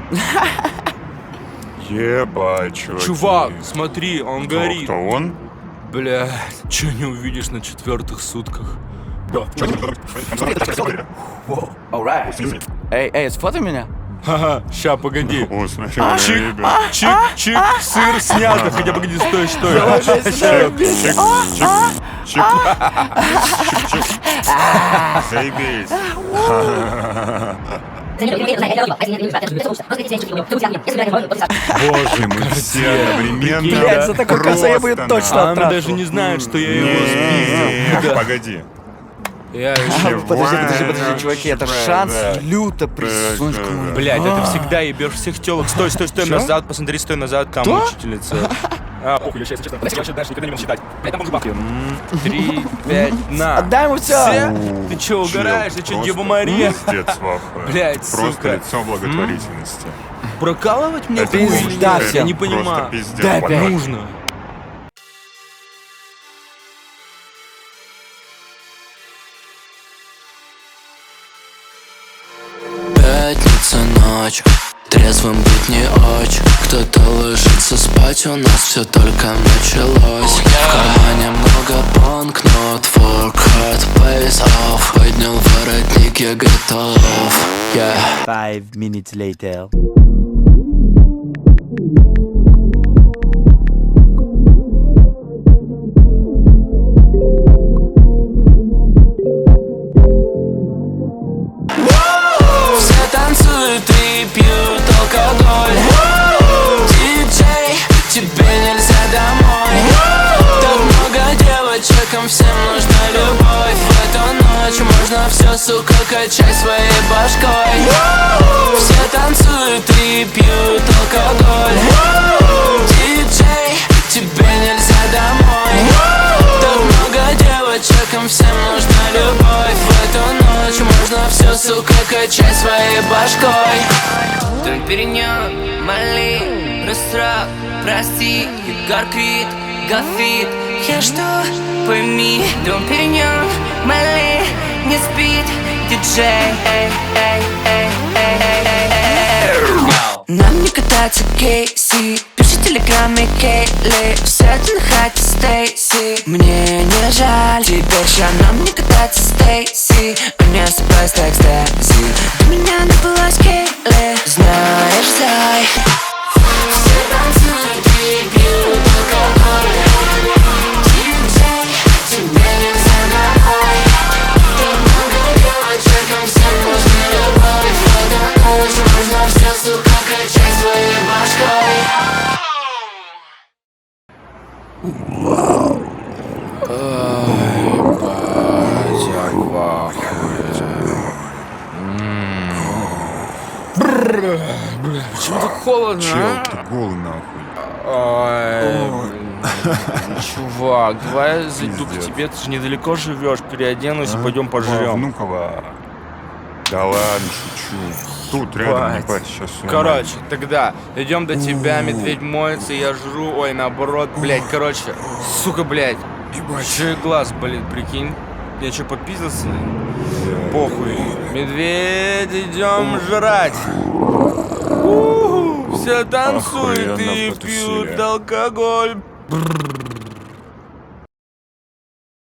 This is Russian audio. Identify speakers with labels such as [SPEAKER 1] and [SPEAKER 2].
[SPEAKER 1] Ебать, чуваки.
[SPEAKER 2] Чувак, смотри, он горит.
[SPEAKER 1] Кто он?
[SPEAKER 2] Блядь, чё не увидишь на 4-х сутках?
[SPEAKER 3] Эй, сфотай меня.
[SPEAKER 2] Ха-ха, ща, погоди.
[SPEAKER 1] О, смотри,
[SPEAKER 2] Чик,
[SPEAKER 1] ребят.
[SPEAKER 2] чик, чик, сыр снято. Хотя, погоди, стой.
[SPEAKER 1] Чик. Заебись. Боже, мы все одновременно.
[SPEAKER 3] Блядь, за такой конца я бы её точно
[SPEAKER 2] Она
[SPEAKER 3] оттрахал.
[SPEAKER 2] даже не знает, что я его спиздил.
[SPEAKER 1] Не,
[SPEAKER 2] Да.
[SPEAKER 1] погоди.
[SPEAKER 2] Я еще...
[SPEAKER 3] Подожди, чуваки, это шанс люто присунуть к моему.
[SPEAKER 2] Блядь, это всегда ебешь всех телок. Стой, назад, посмотри, стой назад, там учительница. Похуй, я честно. Я вообще дальше никогда не буду считать. Блядь, там бабки. 3, 5, на.
[SPEAKER 3] Отдай ему все.
[SPEAKER 2] Ты чё, угораешь? Ты чё, Дева Мария?
[SPEAKER 1] Пиздец, вахуй.
[SPEAKER 2] Блядь,
[SPEAKER 1] Просто
[SPEAKER 2] сука.
[SPEAKER 1] лицо благотворительности.
[SPEAKER 2] Прокалывать мне
[SPEAKER 3] Это
[SPEAKER 2] хуй или
[SPEAKER 3] пизда
[SPEAKER 2] нет?
[SPEAKER 3] всем.
[SPEAKER 2] Я не понимаю.
[SPEAKER 1] Просто пиздец.
[SPEAKER 3] Дай
[SPEAKER 1] пока.
[SPEAKER 3] опять.
[SPEAKER 2] Нужно.
[SPEAKER 4] Пятница ночь, трезвым быть не очень. Кто-то ложится спать, у нас все только началось. В кармане много банкнот, work hard, pays off. Поднял воротник, я готов.
[SPEAKER 3] 5 minutes later.
[SPEAKER 4] Все танцуют и пьют алкоголь. Диджей, тебе нельзя домой. Так много девочек, им всем нужна любовь. В эту ночь можно все, сука, качай своей башкой. Все танцуют и пьют алкоголь. Диджей, тебе нельзя домой. Так много девочек, им всем нужна любовь. В эту ночь можно все, сука, качай своей башкой. Дом Периньон, Мали, Рестрак, прости, Егор Крид, Гафит. Я жду, пойми. Дом Периньон, Мали, не спит, диджей. Нам не кататься Кейси, пиши телеграмме Кейли. Все ты на хате Стейси, мне не жаль. Теперь ща нам не кататься Стейси, а мне сыпать так экстази. Ты меня напылась Кейли, знаешь, зай. Все танцуют и пьют алкоголь. Диджей, тебе нельзя домой. Так много девочек, им всем нужна любовь. В эту ночь можно все, сука, качай своей башкой.
[SPEAKER 2] Почему так холодно,
[SPEAKER 1] Чел,
[SPEAKER 2] а?
[SPEAKER 1] ты голый нахуй.
[SPEAKER 2] Ой, блин, чувак, давай я зайду к
[SPEAKER 1] Пиздец.
[SPEAKER 2] тебе, ты же недалеко живешь, переоденусь и пойдем
[SPEAKER 1] Во
[SPEAKER 2] пожрем.
[SPEAKER 1] Внуково. Да ладно, шучу. Тут рядом, не парься, сейчас всё
[SPEAKER 2] Короче, тогда идем до тебя, медведь моется, я жру, ой, наоборот, блядь, короче, сука, блядь, еще и глаз болит, прикинь. Я что, попиздился? Похуй. Медведь, идем жрать. Все танцуют
[SPEAKER 1] Охуенно
[SPEAKER 2] и
[SPEAKER 1] потусили.
[SPEAKER 2] пьют алкоголь.